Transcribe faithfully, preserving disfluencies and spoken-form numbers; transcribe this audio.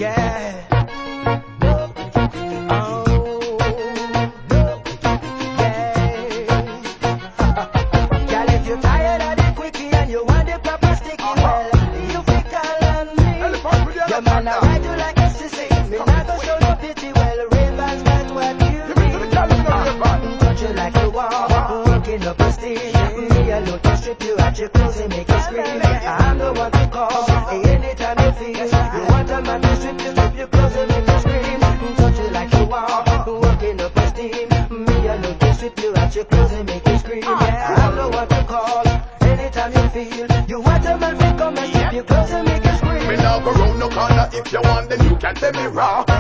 Yeah. Oh, yeah. Girl, if you're tired of the quickie and you want the proper sticky, well, you fi call on me. Your man I ride you like a sissy. Me not go show no pity. Well, Ray-Bans got what you need. Uh, touch you like you want, working up your steam. Me alone can strip you at your clothes and make you scream. I'm the one to call anytime you feel. You want a man to strip you, strip your clothes and make you scream. Touch you like you want, working up your steam. Me alone can strip you at your clothes and make you scream. I'm the one to call anytime you feel. You want a man to come and strip your clothes and make you scream. Me now go round no corner. If you want, then you can tell me raw.